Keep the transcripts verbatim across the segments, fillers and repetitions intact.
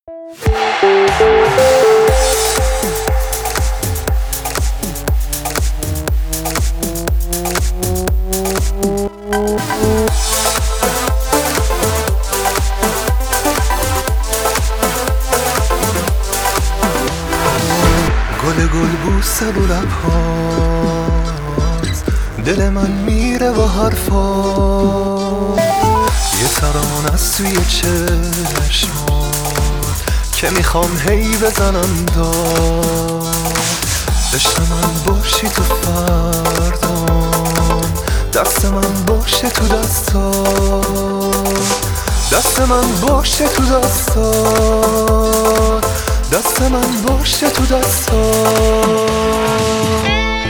گل گل بوسه و لبهات، دل من میره و حرفات، یه ترانه از توی چشمات که میخوام هی بزنم داد. عشق من باشی تو فردام، دست من باشه تو دستات، دست من باشه تو دستات، دست من باشه تو دستات.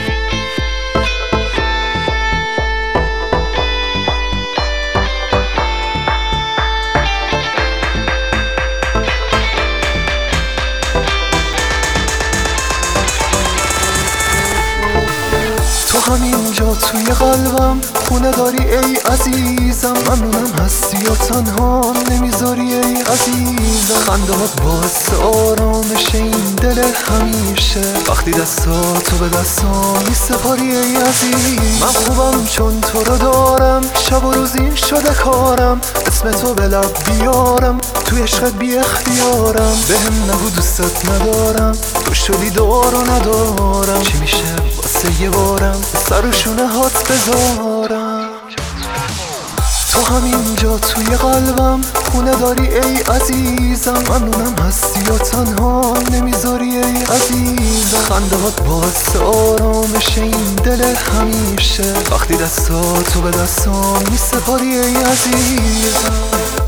تو همینجا توی قلبم خونه داری ای عزیزم، ممنونم هستی و تنها نمیذاری ای عزیزم. خندهات باعث آرامش این دل همیشه، وقتی دستاتو به دستام میسپاری ای عزیز. من خوبم چون تو رو دارم، شب و روز این شده کارم، اسم تو به لب بیارم، توی عشقت بی اختیارم. بهم نگو دوستت ندارم، تو شدی دار و ندارم، چی میشه واسه یه بارم سر و شونه هات بذارم. تو همینجا توی قلبم خونه داری ای عزیزم، ممنونم هستی و تنها نمیذاری ای عزیزم. خندهات باعث آرامش این دل همیشه، وقتی دستاتو به دستام میسپاری ای عزیزم.